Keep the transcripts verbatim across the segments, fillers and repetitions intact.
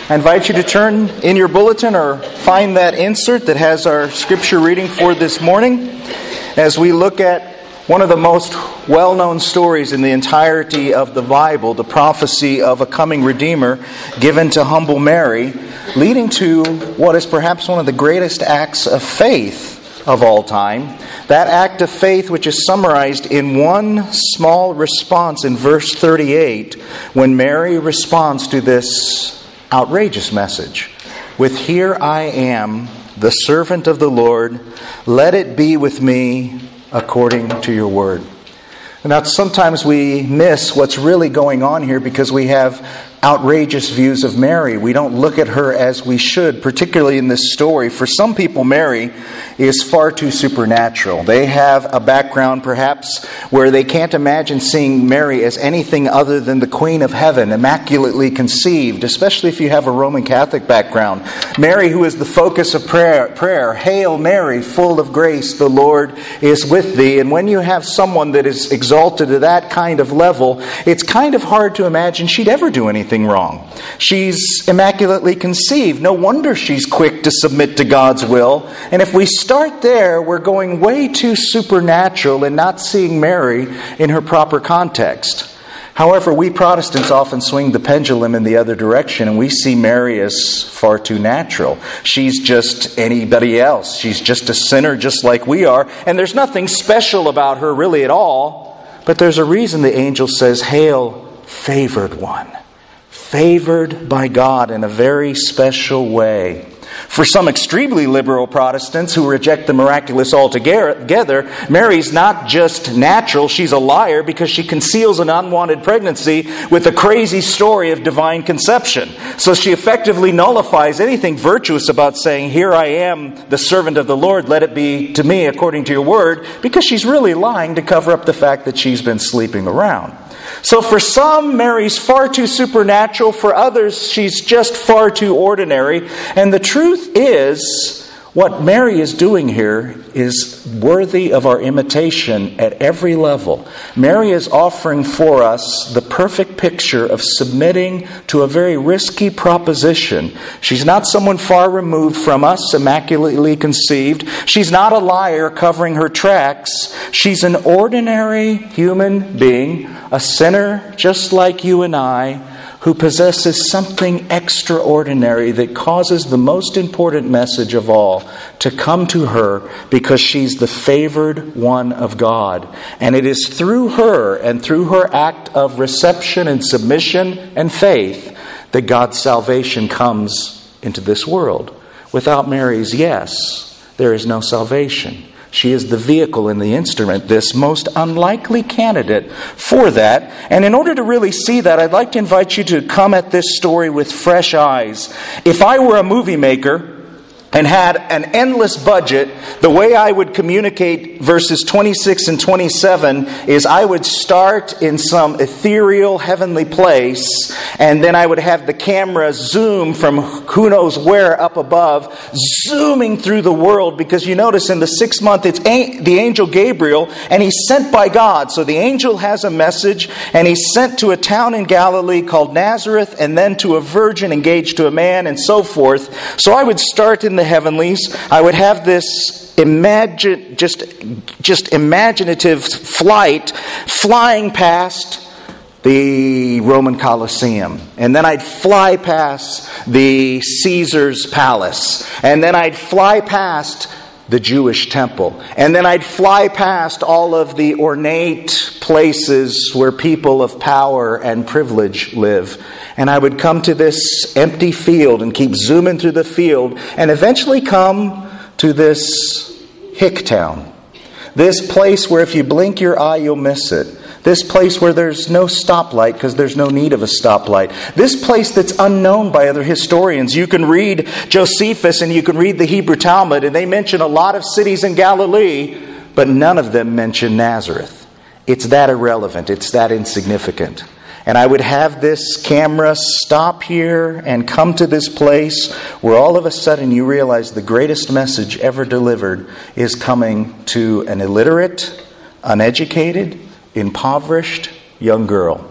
I invite you to turn in your bulletin or find that insert that has our scripture reading for this morning as we look at one of the most well-known stories in the entirety of the Bible, the prophecy of a coming Redeemer given to humble Mary, leading to what is perhaps one of the greatest acts of faith of all time. That act of faith which is summarized in one small response in verse thirty-eight when Mary responds to this outrageous message with, "Here I am, the servant of the Lord. Let it be with me according to your word." Now, sometimes we miss what's really going on here because we have outrageous views of Mary. We don't look at her as we should, particularly in this story. For some people, Mary is far too supernatural. They have a background, perhaps, where they can't imagine seeing Mary as anything other than the Queen of Heaven, immaculately conceived, especially if you have a Roman Catholic background. Mary, who is the focus of prayer, prayer, "Hail Mary, full of grace, the Lord is with thee." And when you have someone that is exalted to that kind of level, it's kind of hard to imagine she'd ever do anything wrong. She's immaculately conceived. No wonder she's quick to submit to God's will. And if we start there, we're going way too supernatural and not seeing Mary in her proper context. However, we Protestants often swing the pendulum in the other direction, and we see Mary as far too natural. She's just anybody else. She's just a sinner just like we are, and there's nothing special about her really at all. But there's a reason the angel says, "Hail, favored one." Favored by God in a very special way. For some extremely liberal Protestants who reject the miraculous altogether, Mary's not just natural, she's a liar because she conceals an unwanted pregnancy with a crazy story of divine conception. So she effectively nullifies anything virtuous about saying, "Here I am, the servant of the Lord, let it be to me according to your word," because she's really lying to cover up the fact that she's been sleeping around. So for some, Mary's far too supernatural. For others, she's just far too ordinary. And the truth is, what Mary is doing here is worthy of our imitation at every level. Mary is offering for us the perfect picture of submitting to a very risky proposition. She's not someone far removed from us, immaculately conceived. She's not a liar covering her tracks. She's an ordinary human being, a sinner just like you and I, who possesses something extraordinary that causes the most important message of all to come to her because she's the favored one of God. And it is through her and through her act of reception and submission and faith that God's salvation comes into this world. Without Mary's yes, there is no salvation. She is the vehicle and the instrument, this most unlikely candidate for that. And in order to really see that, I'd like to invite you to come at this story with fresh eyes. If I were a movie maker and had an endless budget, the way I would communicate verses twenty-six and twenty-seven is I would start in some ethereal heavenly place, and then I would have the camera zoom from who knows where up above, zooming through the world, because you notice in the sixth month it's the angel Gabriel, and he's sent by God. So the angel has a message, and he's sent to a town in Galilee called Nazareth, and then to a virgin engaged to a man, and so forth. So I would start in the heavenlies. I would have this imagine, just, just imaginative flight flying past the Roman Colosseum. And then I'd fly past the Caesar's palace. And then I'd fly past the Jewish temple. And then I'd fly past all of the ornate places where people of power and privilege live. And I would come to this empty field and keep zooming through the field and eventually come to this hick town. This place where if you blink your eye, you'll miss it. This place where there's no stoplight because there's no need of a stoplight. This place that's unknown by other historians. You can read Josephus and you can read the Hebrew Talmud, and they mention a lot of cities in Galilee, but none of them mention Nazareth. It's that irrelevant. It's that insignificant. And I would have this camera stop here and come to this place where all of a sudden you realize the greatest message ever delivered is coming to an illiterate, uneducated, impoverished young girl.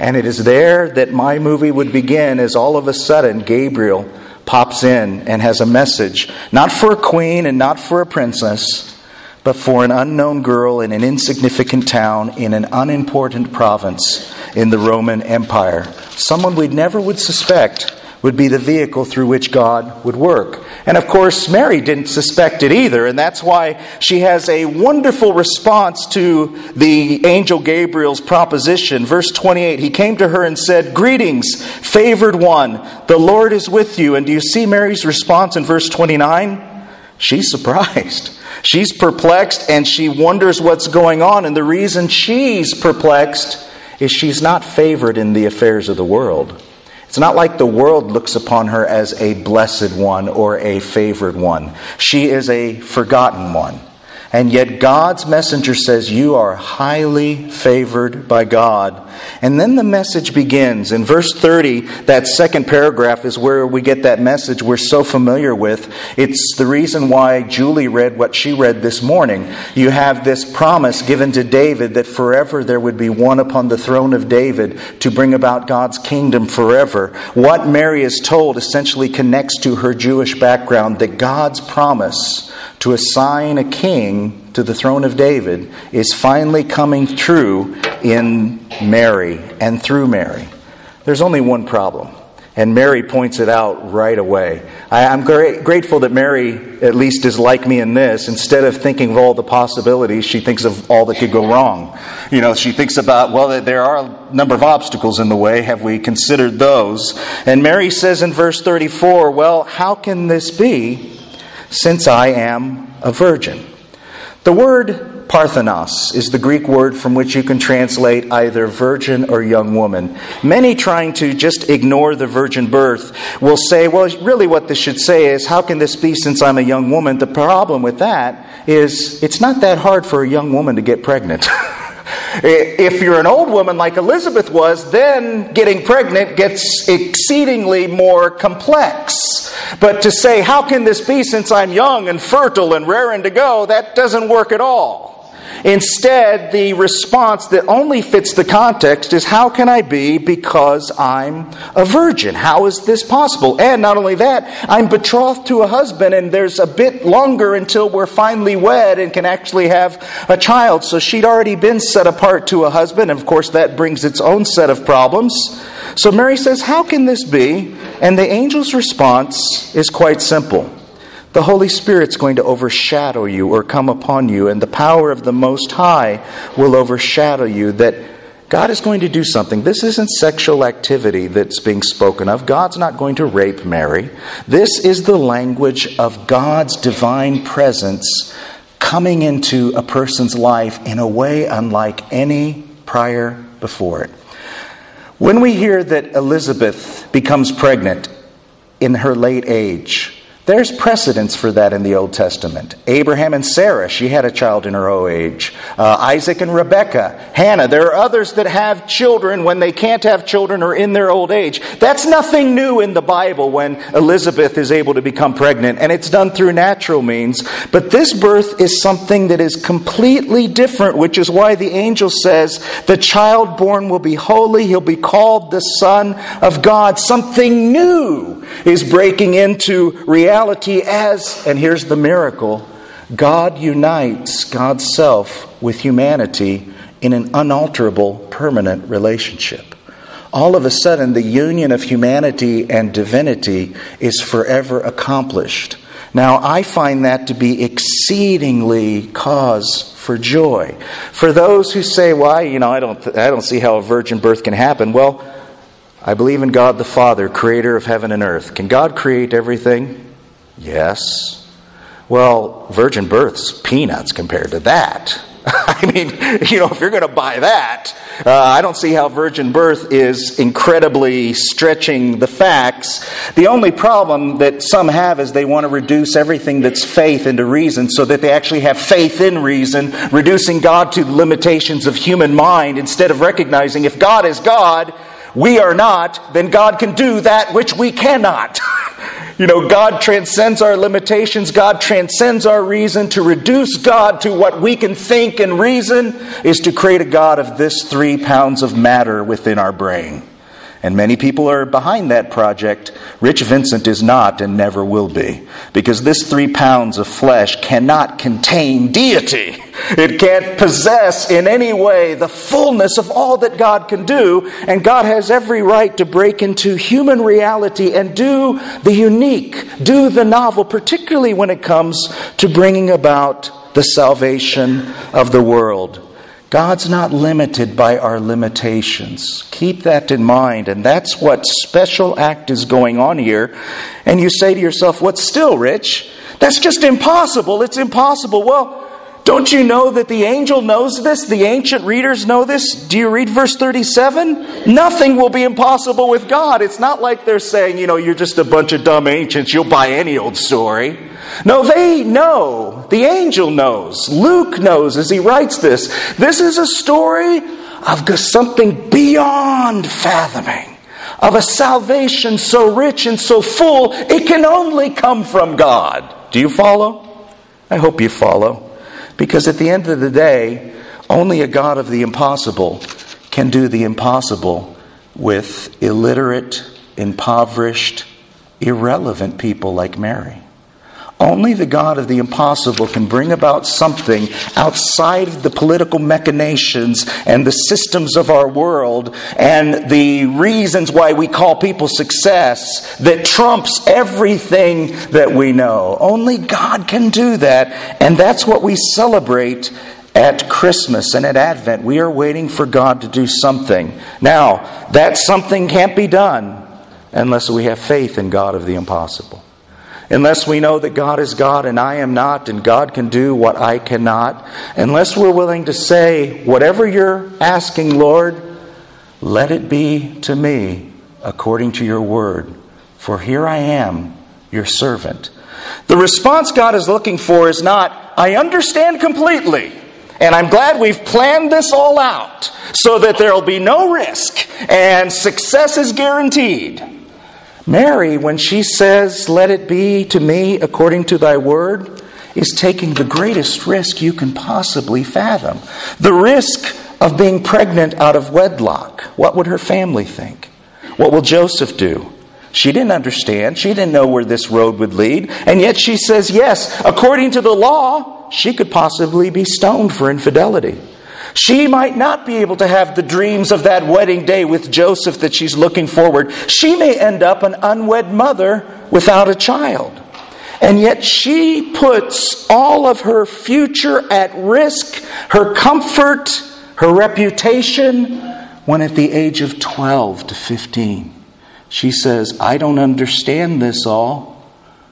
And it is there that my movie would begin, as all of a sudden Gabriel pops in and has a message, not for a queen and not for a princess, but for an unknown girl in an insignificant town in an unimportant province in the Roman Empire. Someone we never would suspect would be the vehicle through which God would work. And of course, Mary didn't suspect it either, and that's why she has a wonderful response to the angel Gabriel's proposition. Verse twenty-eight, he came to her and said, "Greetings, favored one, the Lord is with you." And do you see Mary's response in verse twenty-nine? She's surprised. She's perplexed, and she wonders what's going on. And the reason she's perplexed is she's not favored in the affairs of the world. It's not like the world looks upon her as a blessed one or a favored one. She is a forgotten one. And yet God's messenger says, you are highly favored by God. And then the message begins. In verse thirty, that second paragraph is where we get that message we're so familiar with. It's the reason why Julie read what she read this morning. You have this promise given to David that forever there would be one upon the throne of David to bring about God's kingdom forever. What Mary is told essentially connects to her Jewish background, that God's promise to assign a king to the throne of David is finally coming true in Mary and through Mary. There's only one problem, and Mary points it out right away. I, I'm gra- grateful that Mary at least is like me in this. Instead of thinking of all the possibilities, she thinks of all that could go wrong. You know, she thinks about, well, there are a number of obstacles in the way. Have we considered those? And Mary says in verse thirty-four, well, how can this be, since I am a virgin? The word Parthenos is the Greek word from which you can translate either virgin or young woman. Many, trying to just ignore the virgin birth, will say, well, really what this should say is, how can this be since I'm a young woman? The problem with that is it's not that hard for a young woman to get pregnant. If you're an old woman like Elizabeth was, then getting pregnant gets exceedingly more complex. But to say, how can this be since I'm young and fertile and raring to go, that doesn't work at all. Instead, the response that only fits the context is, how can I be because I'm a virgin? How is this possible? And not only that, I'm betrothed to a husband, and there's a bit longer until we're finally wed and can actually have a child. So she'd already been set apart to a husband, and of course that brings its own set of problems. So Mary says, how can this be? And the angel's response is quite simple. The Holy Spirit's going to overshadow you or come upon you, and the power of the Most High will overshadow you. That God is going to do something. This isn't sexual activity that's being spoken of. God's not going to rape Mary. This is the language of God's divine presence coming into a person's life in a way unlike any prior before it. When we hear that Elizabeth becomes pregnant in her late age, there's precedence for that in the Old Testament. Abraham and Sarah, she had a child in her old age. Uh, Isaac and Rebekah, Hannah. There are others that have children when they can't have children or in their old age. That's nothing new in the Bible when Elizabeth is able to become pregnant, and it's done through natural means. But this birth is something that is completely different, which is why the angel says, the child born will be holy, he'll be called the Son of God. Something new is breaking into reality. Reality as, and here's the miracle, God unites God's self with humanity in an unalterable, permanent relationship. All of a sudden, the union of humanity and divinity is forever accomplished. Now, I find that to be exceedingly cause for joy. For those who say, "Why, you know, I don't, I don't see how a virgin birth can happen." Well, I believe in God the Father, creator of heaven and earth. Can God create everything? Yes. Well, virgin birth's peanuts compared to that. I mean, you know, if you're going to buy that, uh, I don't see how virgin birth is incredibly stretching the facts. The only problem that some have is they want to reduce everything that's faith into reason so that they actually have faith in reason, reducing God to the limitations of human mind instead of recognizing if God is God, we are not, then God can do that which we cannot. You know, God transcends our limitations. God transcends our reason. To reduce God to what we can think and reason is to create a God of this three pounds of matter within our brain. And many people are behind that project. Rich Vincent is not and never will be. Because this three pounds of flesh cannot contain deity. It can't possess in any way the fullness of all that God can do. And God has every right to break into human reality and do the unique, do the novel, particularly when it comes to bringing about the salvation of the world. God's not limited by our limitations. Keep that in mind. And that's what special act is going on here. And you say to yourself, what's still, Rich? That's just impossible. It's impossible. Well, don't you know that the angel knows this? The ancient readers know this? Do you read verse thirty-seven? Nothing will be impossible with God. It's not like they're saying, you know, you're just a bunch of dumb ancients. You'll buy any old story. No, they know. The angel knows. Luke knows as he writes this. This is a story of something beyond fathoming. Of a salvation so rich and so full, it can only come from God. Do you follow? I hope you follow. Because at the end of the day, only a God of the impossible can do the impossible with illiterate, impoverished, irrelevant people like Mary. Only the God of the impossible can bring about something outside of the political machinations and the systems of our world and the reasons why we call people success that trumps everything that we know. Only God can do that, and that's what we celebrate at Christmas and at Advent. We are waiting for God to do something. Now, that something can't be done unless we have faith in God of the impossible. Unless we know that God is God and I am not, and God can do what I cannot. Unless we're willing to say, whatever you're asking, Lord, let it be to me according to your word. For here I am, your servant. The response God is looking for is not, I understand completely, and I'm glad we've planned this all out so that there will be no risk and success is guaranteed. Mary, when she says, let it be to me according to thy word, is taking the greatest risk you can possibly fathom. The risk of being pregnant out of wedlock. What would her family think? What will Joseph do? She didn't understand. She didn't know where this road would lead. And yet she says, yes, according to the law, she could possibly be stoned for infidelity. She might not be able to have the dreams of that wedding day with Joseph that she's looking forward. She may end up an unwed mother without a child. And yet she puts all of her future at risk, her comfort, her reputation, when at the age of twelve to fifteen, she says, I don't understand this all,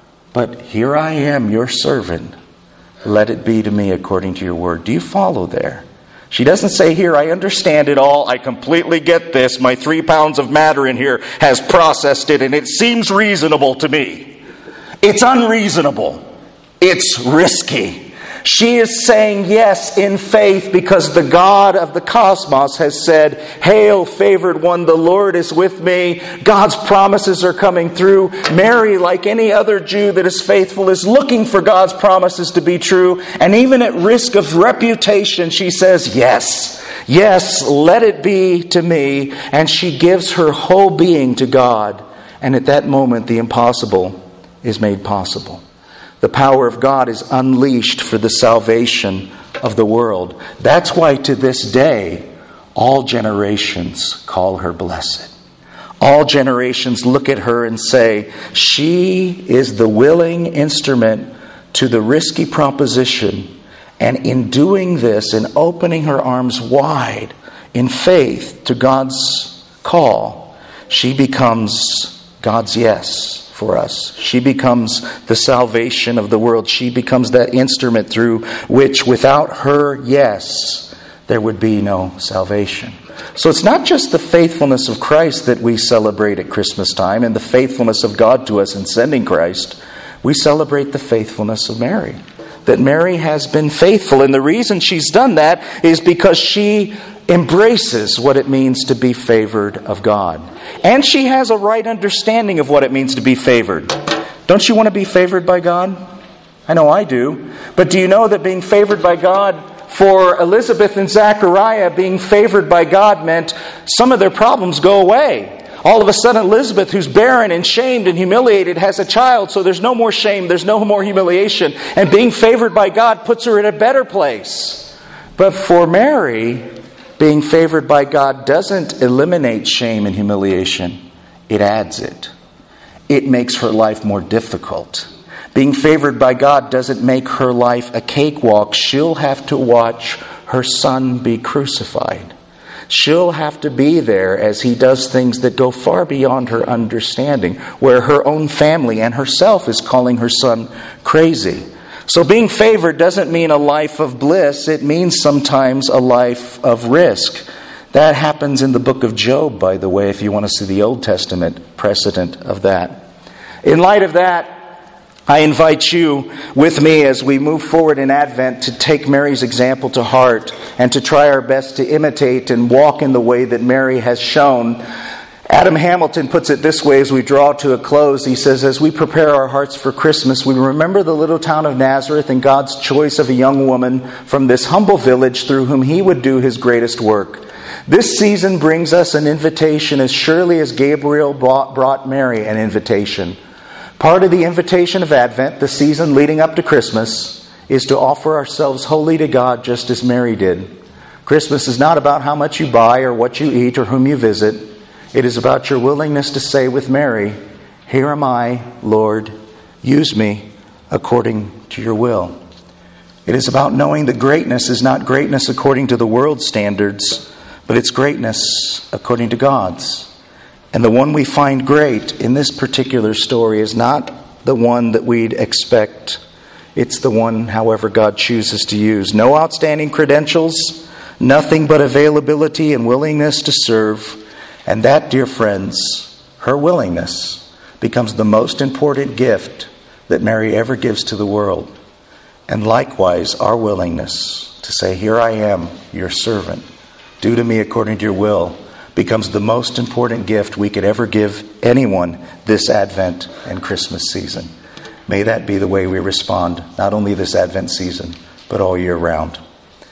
but here I am, your servant. Let it be to me according to your word. Do you follow there? She doesn't say here, I understand it all, I completely get this, my three pounds of matter in here has processed it and it seems reasonable to me. It's unreasonable. It's risky. She is saying yes in faith because the God of the cosmos has said, Hail, favored one, the Lord is with me. God's promises are coming through. Mary, like any other Jew that is faithful, is looking for God's promises to be true. And even at risk of reputation, she says, yes, yes, let it be to me. And she gives her whole being to God. And at that moment, the impossible is made possible. The power of God is unleashed for the salvation of the world. That's why to this day, all generations call her blessed. All generations look at her and say, she is the willing instrument to the risky proposition. And in doing this, in opening her arms wide in faith to God's call, she becomes God's yes for us. She becomes the salvation of the world. She becomes that instrument through which, without her yes, there would be no salvation. So it's not just the faithfulness of Christ that we celebrate at Christmas time and the faithfulness of God to us in sending Christ. We celebrate the faithfulness of Mary. That Mary has been faithful. And the reason she's done that is because she embraces what it means to be favored of God. And she has a right understanding of what it means to be favored. Don't you want to be favored by God? I know I do. But do you know that being favored by God, for Elizabeth and Zachariah, being favored by God meant some of their problems go away. All of a sudden, Elizabeth, who's barren and shamed and humiliated, has a child, so there's no more shame, there's no more humiliation. And being favored by God puts her in a better place. But for Mary, being favored by God doesn't eliminate shame and humiliation. It adds it. It makes her life more difficult. Being favored by God doesn't make her life a cakewalk. She'll have to watch her son be crucified. She'll have to be there as he does things that go far beyond her understanding, where her own family and herself is calling her son crazy. So being favored doesn't mean a life of bliss. It means sometimes a life of risk. That happens in the book of Job, by the way, if you want to see the Old Testament precedent of that. In light of that, I invite you with me as we move forward in Advent to take Mary's example to heart and to try our best to imitate and walk in the way that Mary has shown. Adam Hamilton puts it this way as we draw to a close. He says, as we prepare our hearts for Christmas, we remember the little town of Nazareth and God's choice of a young woman from this humble village through whom He would do His greatest work. This season brings us an invitation as surely as Gabriel brought Mary an invitation. Part of the invitation of Advent, the season leading up to Christmas, is to offer ourselves wholly to God just as Mary did. Christmas is not about how much you buy or what you eat or whom you visit. It is about your willingness to say with Mary, "Here am I, Lord, use me according to your will." It is about knowing that greatness is not greatness according to the world's standards, but it's greatness according to God's. And the one we find great in this particular story is not the one that we'd expect. It's the one, however, God chooses to use. No outstanding credentials, nothing but availability and willingness to serve. And that, dear friends, her willingness becomes the most important gift that Mary ever gives to the world. And likewise, our willingness to say, "Here I am, your servant. Do to me according to your will," becomes the most important gift we could ever give anyone this Advent and Christmas season. May that be the way we respond, not only this Advent season, but all year round.